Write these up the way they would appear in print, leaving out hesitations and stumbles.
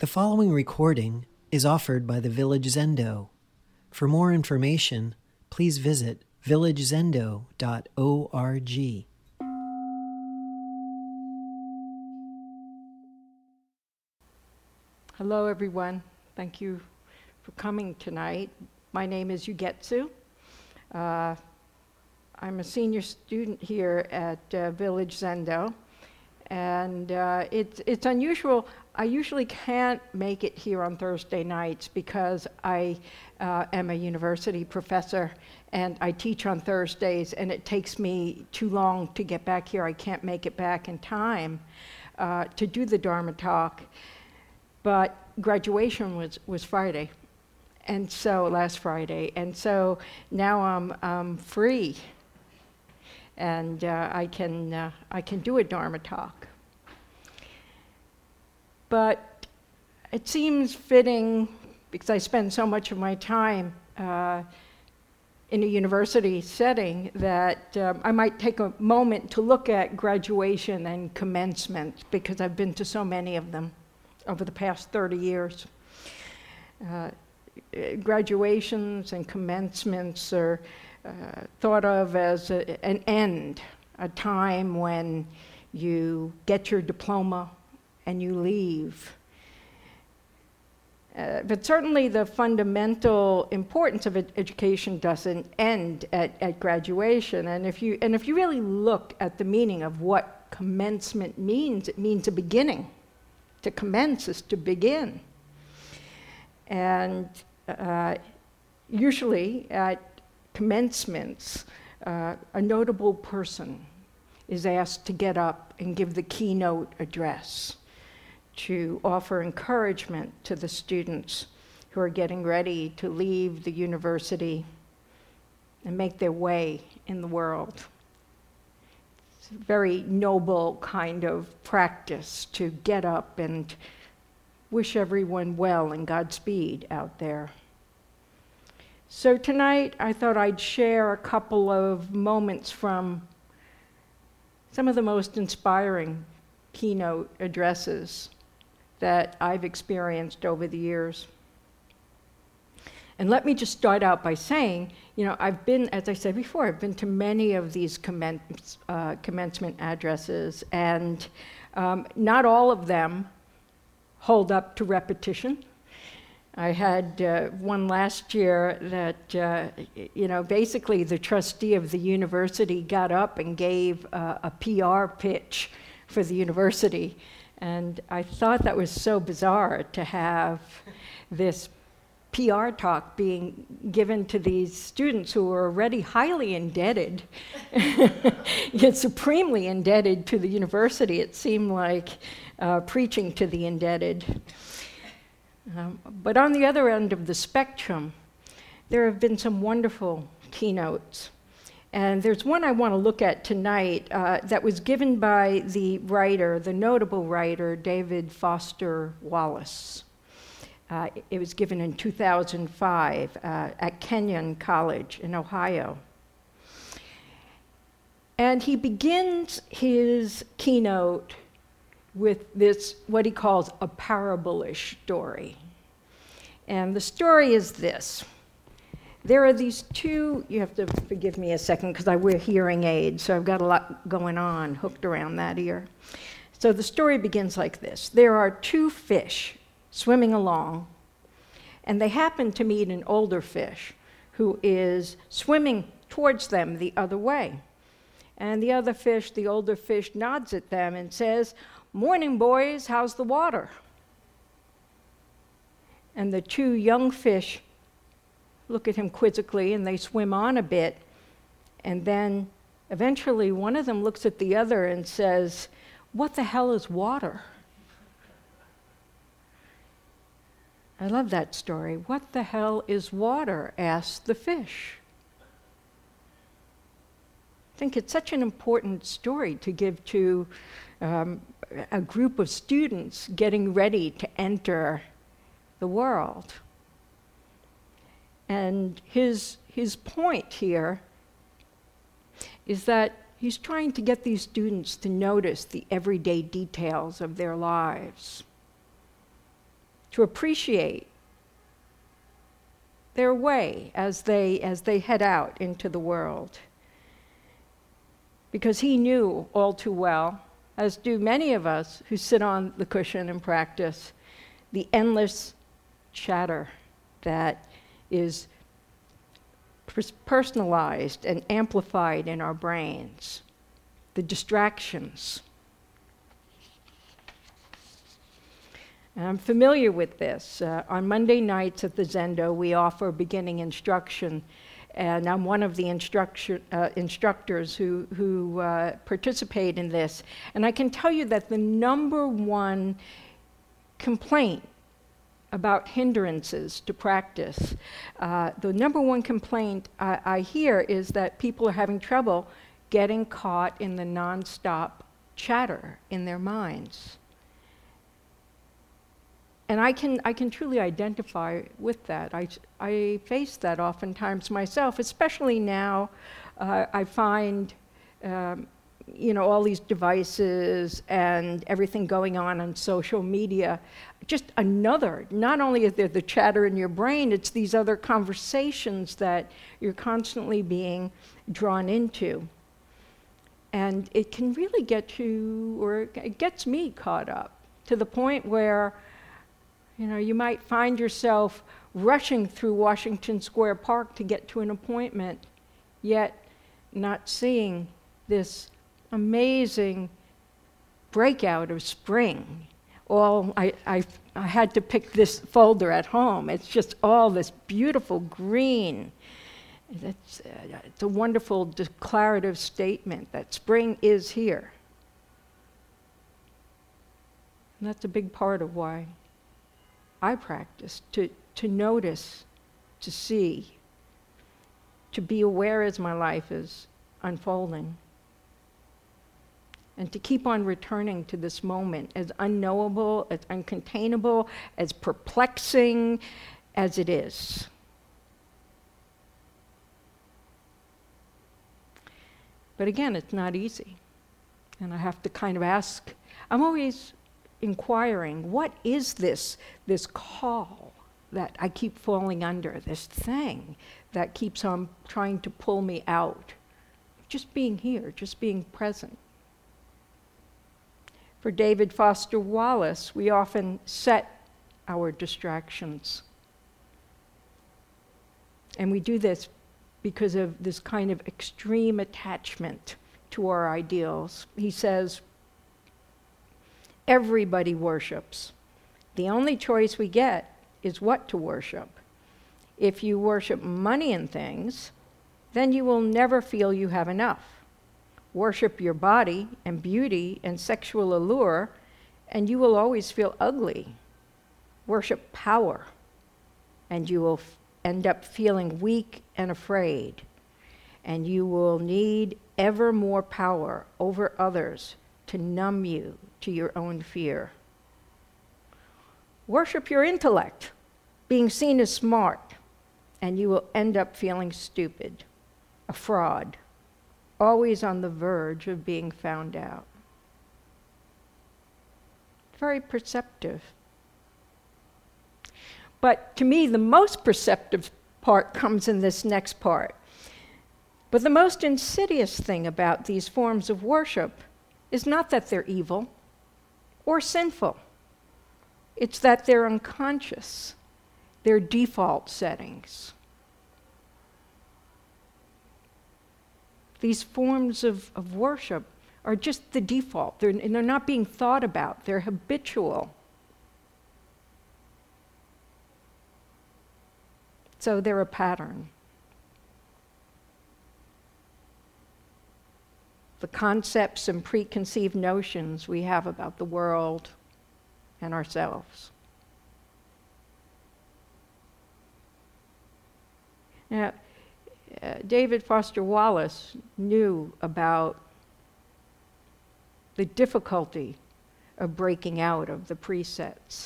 The following recording is offered by the Village Zendo. For more information, please visit villagezendo.org. Hello, everyone. Thank you for coming tonight. My name is Ugetsu. I'm a senior student here at Village Zendo, and it's unusual. I usually can't make it here on Thursday nights because I am a university professor and I teach on Thursdays, and it takes me too long to get back here. I can't make it back in time to do the Dharma talk. But graduation was Friday, and so last Friday, and so now I'm free, and I can do a Dharma talk. But it seems fitting, because I spend so much of my time in a university setting, that I might take a moment to look at graduation and commencement, because I've been to so many of them over the past 30 years. Graduations and commencements are thought of as an end, a time when you get your diploma and you leave. But certainly the fundamental importance of education doesn't end at graduation. And if you really look at the meaning of what commencement means, it means a beginning. To commence is to begin. And usually at commencements, a notable person is asked to get up and give the keynote address to offer encouragement to the students who are getting ready to leave the university and make their way in the world. It's a very noble kind of practice to get up and wish everyone well and Godspeed out there. So tonight I thought I'd share a couple of moments from some of the most inspiring keynote addresses that I've experienced over the years. And let me just start out by saying, I've been, as I said before, I've been to many of these commencement addresses, and not all of them hold up to repetition. I had one last year that, basically the trustee of the university got up and gave a PR pitch for the university. And I thought that was so bizarre to have this PR talk being given to these students who were already highly indebted, yet supremely indebted to the university. It seemed like preaching to the indebted. But on the other end of the spectrum, there have been some wonderful keynotes. And there's one I want to look at tonight that was given by the notable writer, David Foster Wallace. It was given in 2005 at Kenyon College in Ohio. And he begins his keynote with this, what he calls a parable-ish story. And the story is this. There are these two, you have to forgive me a second because I wear hearing aids, so I've got a lot going on hooked around that ear. So the story begins like this. There are two fish swimming along, and they happen to meet an older fish who is swimming towards them the other way. And the older fish nods at them and says, "Morning, boys, how's the water?" And the two young fish look at him quizzically, and they swim on a bit. And then eventually one of them looks at the other and says, "What the hell is water?" I love that story. "What the hell is water?" asked the fish. I think it's such an important story to give to a group of students getting ready to enter the world. And his point here is that he's trying to get these students to notice the everyday details of their lives. to appreciate their way as they head out into the world. Because he knew all too well, as do many of us who sit on the cushion and practice, the endless chatter that is personalized and amplified in our brains, the distractions. And I'm familiar with this. On Monday nights at the Zendo, we offer beginning instruction, and I'm one of the instructors who participate in this. And I can tell you that the number one complaint about hindrances to practice, the number one complaint I hear is that people are having trouble getting caught in the nonstop chatter in their minds. And I can truly identify with that. I face that oftentimes myself, especially now. I find, all these devices and everything going on social media, just another, not only is there the chatter in your brain, it's these other conversations that you're constantly being drawn into. And it can really get you, or it gets me caught up to the point where you might find yourself rushing through Washington Square Park to get to an appointment, yet not seeing this amazing breakout of spring. I had to pick this folder at home. It's just all this beautiful green. It's a wonderful declarative statement that spring is here. And that's a big part of why I practice, to notice, to see, to be aware as my life is unfolding, and to keep on returning to this moment, as unknowable, as uncontainable, as perplexing as it is. But again, it's not easy. And I have to kind of ask, I'm always inquiring, what is this call that I keep falling under, this thing that keeps on trying to pull me out? Just being here, just being present. For David Foster Wallace, we often set our distractions. And we do this because of this kind of extreme attachment to our ideals. He says, everybody worships. The only choice we get is what to worship. If you worship money and things, then you will never feel you have enough. Worship your body and beauty and sexual allure, and you will always feel ugly. Worship power, and you will end up feeling weak and afraid, and you will need ever more power over others to numb you to your own fear. Worship your intellect, being seen as smart, and you will end up feeling stupid, a fraud, always on the verge of being found out. Very perceptive. But to me, the most perceptive part comes in this next part. But the most insidious thing about these forms of worship is not that they're evil or sinful. It's that they're unconscious. They're default settings. These forms of worship are just the default. They're not being thought about. They're habitual. So they're a pattern. The concepts and preconceived notions we have about the world and ourselves. Now, David Foster Wallace knew about the difficulty of breaking out of the presets.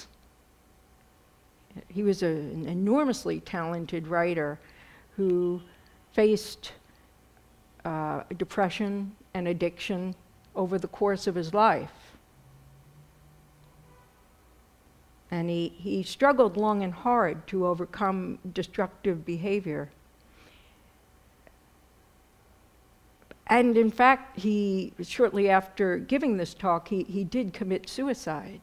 He was an enormously talented writer who faced depression and addiction over the course of his life. And he struggled long and hard to overcome destructive behavior. And in fact, shortly after giving this talk, he did commit suicide.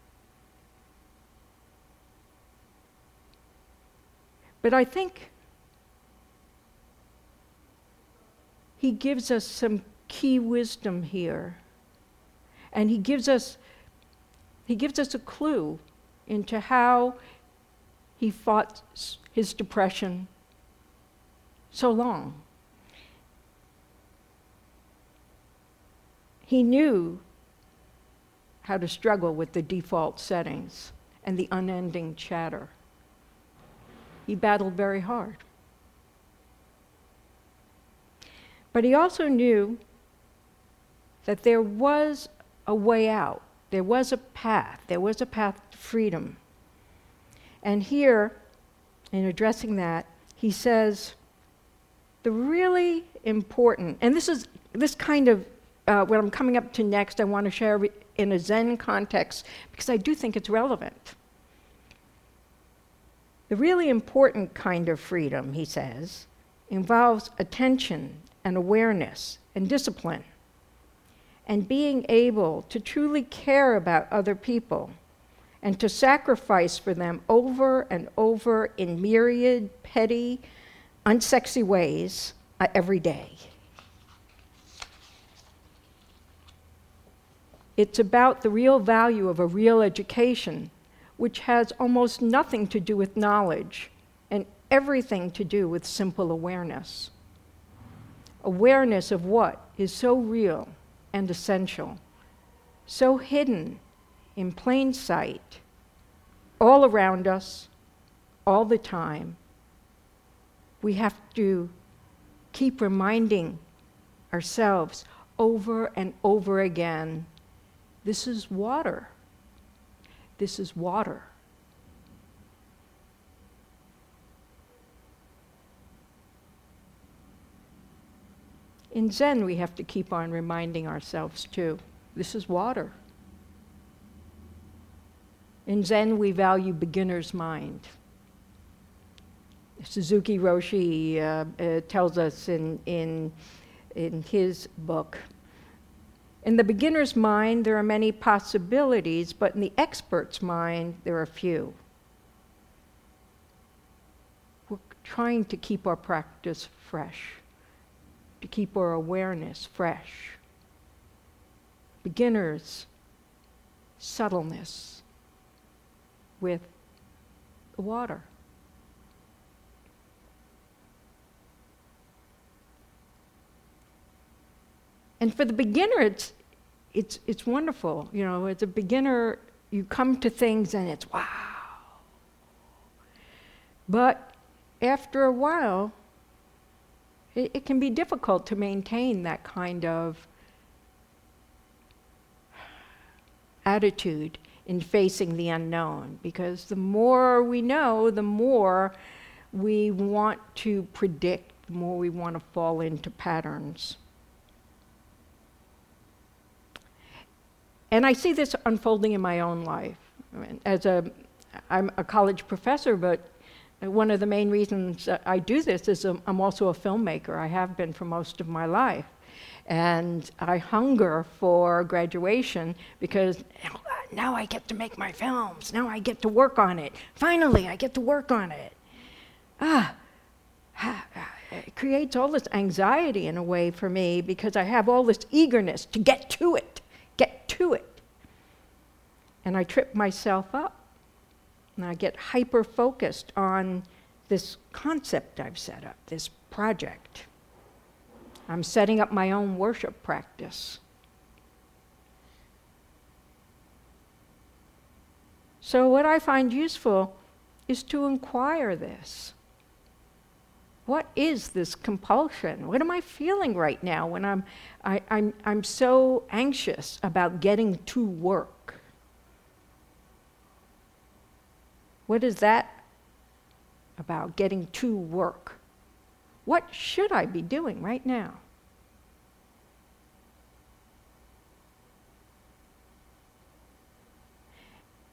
But I think he gives us some key wisdom here. And he gives us a clue into how he fought his depression so long. He knew how to struggle with the default settings and the unending chatter. He battled very hard. But he also knew that there was a way out. There was a path. There was a path to freedom. And here, in addressing that, he says, the really important, and this kind of, what I'm coming up to next, I want to share in a Zen context, because I do think it's relevant. The really important kind of freedom, he says, involves attention and awareness and discipline, and being able to truly care about other people and to sacrifice for them over and over in myriad, petty, unsexy ways every day. It's about the real value of a real education, which has almost nothing to do with knowledge and everything to do with simple awareness. Awareness of what is so real and essential, so hidden in plain sight, all around us, all the time. We have to keep reminding ourselves over and over again, this is water. This is water. In Zen, we have to keep on reminding ourselves too, this is water. In Zen, we value beginner's mind. Suzuki Roshi tells us in his book, in the beginner's mind, there are many possibilities, but in the expert's mind, there are few. We're trying to keep our practice fresh, to keep our awareness fresh. Beginners, subtleness with the water. And for the beginner, it's wonderful. You know, as a beginner, you come to things and it's wow. But after a while, it can be difficult to maintain that kind of attitude in facing the unknown, because the more we know, the more we want to predict, the more we want to fall into patterns. And I see this unfolding in my own life. I mean, I'm a college professor, but one of the main reasons I do this is I'm also a filmmaker. I have been for most of my life. And I hunger for graduation because now I get to make my films. Now I get to work on it. Finally, I get to work on it. It creates all this anxiety in a way for me because I have all this eagerness to get to it. And I trip myself up. And I get hyper-focused on this concept I've set up, this project. I'm setting up my own worship practice. So what I find useful is to inquire this. What is this compulsion? What am I feeling right now when I'm so anxious about getting to work? What is that about, getting to work? What should I be doing right now?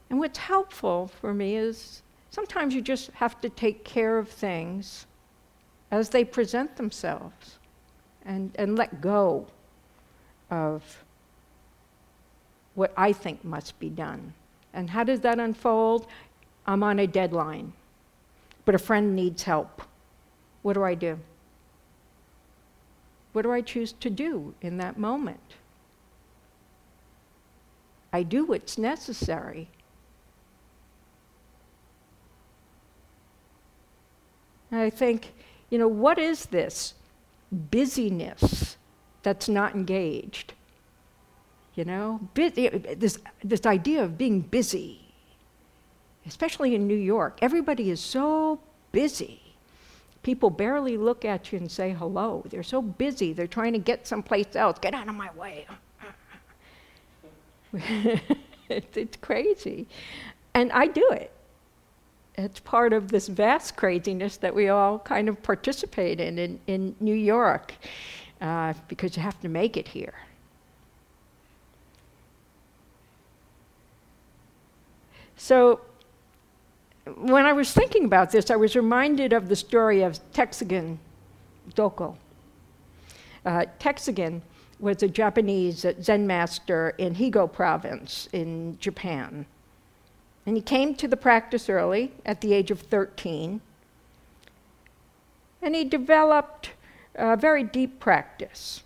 And what's helpful for me is sometimes you just have to take care of things as they present themselves and let go of what I think must be done. And how does that unfold? I'm on a deadline, but a friend needs help. What do I do? What do I choose to do in that moment? I do what's necessary. And I think, what is this busyness that's not engaged? This idea of being busy, especially in New York. Everybody is so busy. People barely look at you and say hello. They're so busy. They're trying to get someplace else. Get out of my way. It's crazy. And I do it. It's part of this vast craziness that we all kind of participate in New York, because you have to make it here. So when I was thinking about this, I was reminded of the story of Tetsugen Doko. Tetsugen was a Japanese Zen master in Higo province in Japan. And he came to the practice early, at the age of 13. And he developed a very deep practice.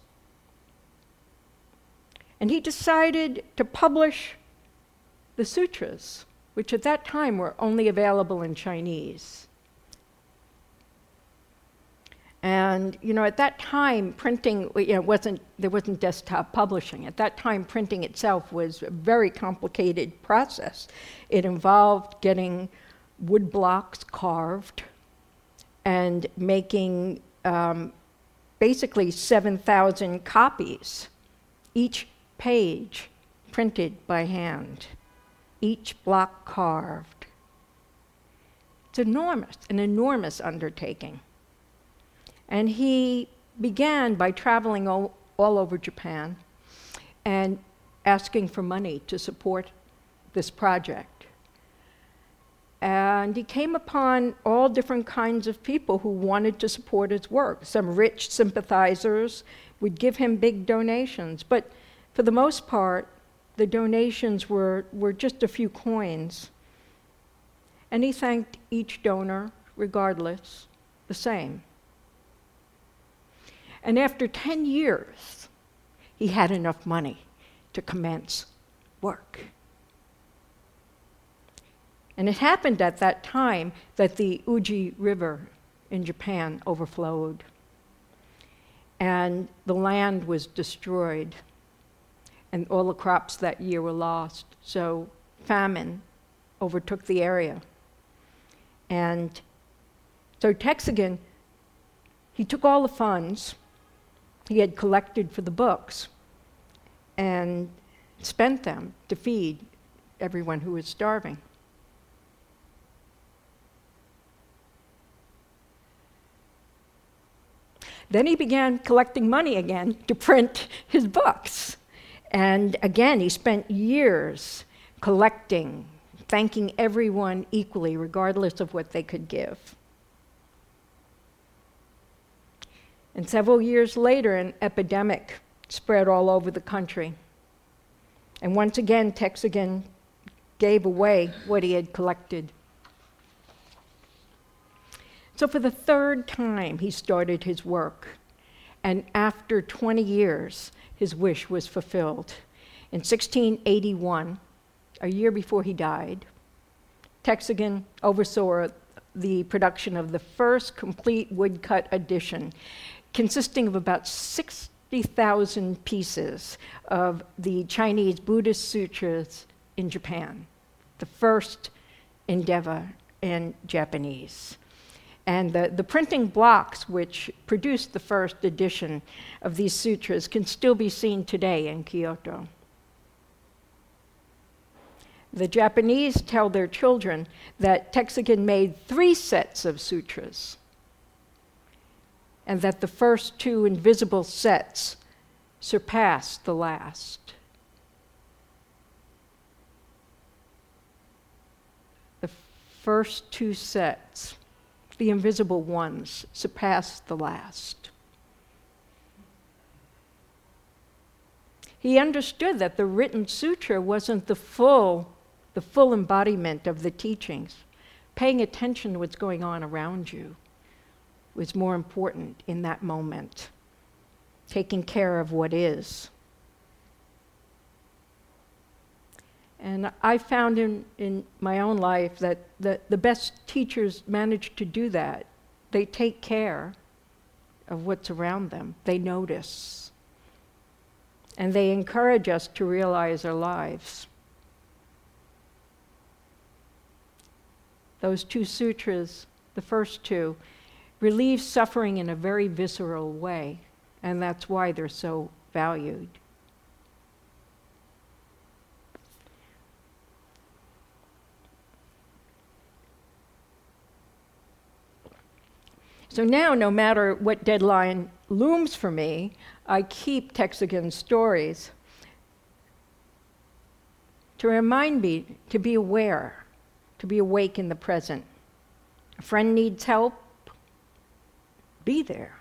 And he decided to publish the sutras, which at that time were only available in Chinese. And at that time, printing, there wasn't desktop publishing. At that time, printing itself was a very complicated process. It involved getting wood blocks carved and making basically 7,000 copies, each page printed by hand, each block carved. It's an enormous undertaking. And he began by traveling all over Japan and asking for money to support this project. And he came upon all different kinds of people who wanted to support his work. Some rich sympathizers would give him big donations, but for the most part, the donations were just a few coins. And he thanked each donor, regardless, the same. And after 10 years, he had enough money to commence work. And it happened at that time that the Uji River in Japan overflowed, and the land was destroyed, and all the crops that year were lost. So famine overtook the area. And so Tetsugen, he took all the funds he had collected for the books and spent them to feed everyone who was starving. Then he began collecting money again to print his books. And again, he spent years collecting, thanking everyone equally, regardless of what they could give. And several years later, an epidemic spread all over the country. And once again, Tetsugen gave away what he had collected. So for the third time, he started his work. And after 20 years, his wish was fulfilled. In 1681, a year before he died, Tetsugen oversaw the production of the first complete woodcut edition, consisting of about 60,000 pieces of the Chinese Buddhist sutras in Japan, the first endeavor in Japanese. And the printing blocks which produced the first edition of these sutras can still be seen today in Kyoto. The Japanese tell their children that Tetsugen made 3 sets of sutras, and that the first 2 invisible sets surpassed the last. first two sets, the invisible ones, surpassed the last. He understood that the written sutra wasn't the full embodiment of the teachings. Paying attention to what's going on around you was more important in that moment. Taking care of what is. And I found in my own life that the best teachers manage to do that. They take care of what's around them. They notice. And they encourage us to realize our lives. Those two sutras, the first two, relieve suffering in a very visceral way, and that's why they're so valued. So now, no matter what deadline looms for me, I keep Texagan's stories to remind me to be aware, to be awake in the present. A friend needs help, be there.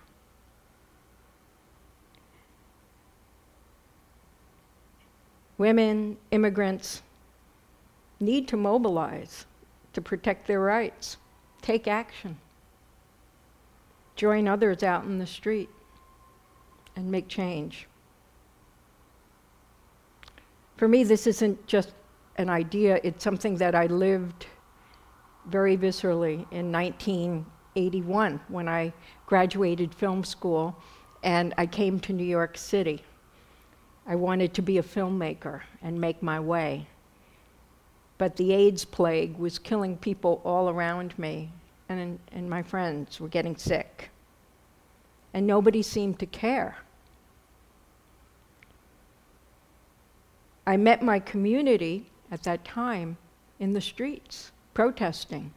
Women, immigrants, need to mobilize to protect their rights, take action. Join others out in the street and make change. For me, this isn't just an idea, it's something that I lived very viscerally in 1981 when I graduated film school and I came to New York City. I wanted to be a filmmaker and make my way. But the AIDS plague was killing people all around me, and my friends were getting sick. And nobody seemed to care. I met my community at that time in the streets, protesting.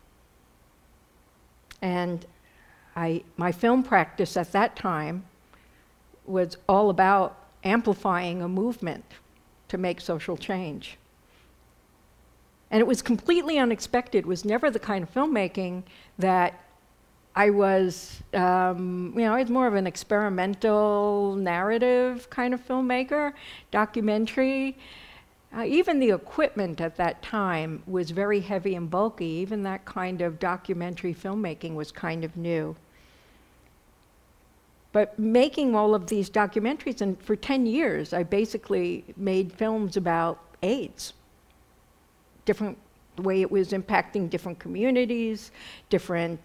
And my film practice at that time was all about amplifying a movement to make social change. And it was completely unexpected. It was never the kind of filmmaking that I was, I was more of an experimental narrative kind of filmmaker, documentary. Even the equipment at that time was very heavy and bulky. Even that kind of documentary filmmaking was kind of new. But making all of these documentaries, and for 10 years, I basically made films about AIDS. The way it was impacting different communities, different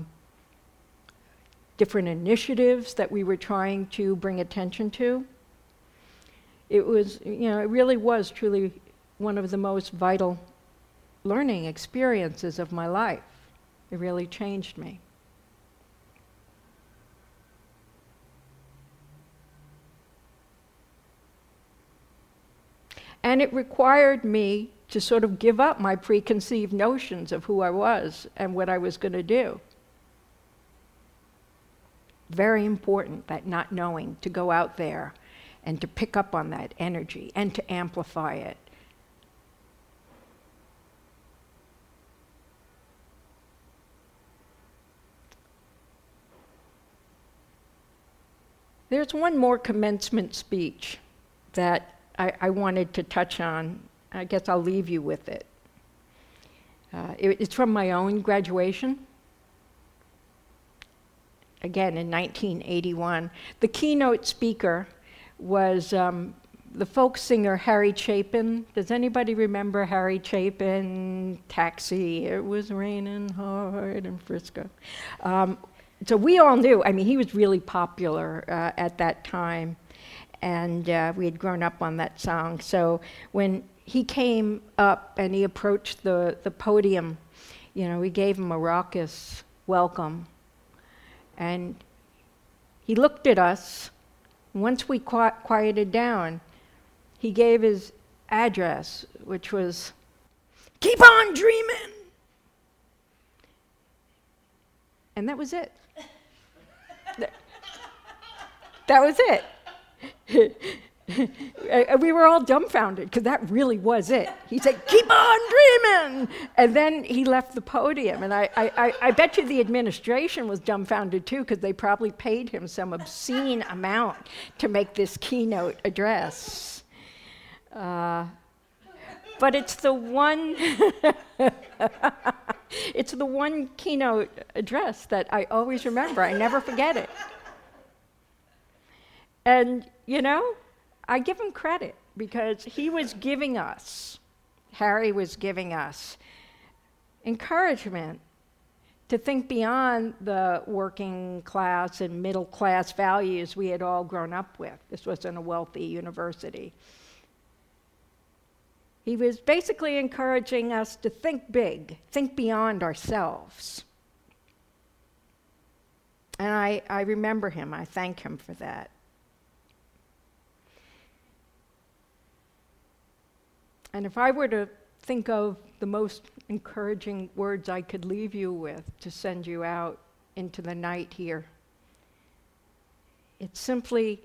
initiatives that we were trying to bring attention to. It was, it really was truly one of the most vital learning experiences of my life. It really changed me. And it required me to sort of give up my preconceived notions of who I was and what I was going to do. Very important, that not knowing, to go out there and to pick up on that energy and to amplify it. There's one more commencement speech that I wanted to touch on. I guess I'll leave you with it. It's from my own graduation. Again, in 1981. The keynote speaker was the folk singer Harry Chapin. Does anybody remember Harry Chapin? Taxi, it was raining hard in Frisco. So we all knew, he was really popular at that time. And we had grown up on that song. So when he came up and he approached the podium, we gave him a raucous welcome. And he looked at us. Once we quieted down, he gave his address, which was, "Keep on dreaming!" And that was it. That was it. And we were all dumbfounded, because that really was it. He said, "Keep on dreaming!" And then he left the podium. And I bet you the administration was dumbfounded too, because they probably paid him some obscene amount to make this keynote address. But it's the one, it's the one keynote address that I always remember. I never forget it. And, you know, I give him credit, because he was giving us, Harry was giving us, encouragement to think beyond the working class and middle class values we had all grown up with. This wasn't a wealthy university. He was basically encouraging us to think big, think beyond ourselves. And I remember him. I thank him for that. And if I were to think of the most encouraging words I could leave you with to send you out into the night here, it's simply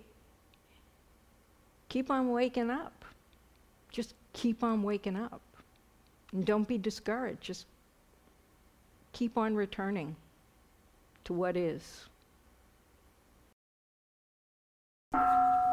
keep on waking up. Just keep on waking up. And don't be discouraged. Just keep on returning to what is.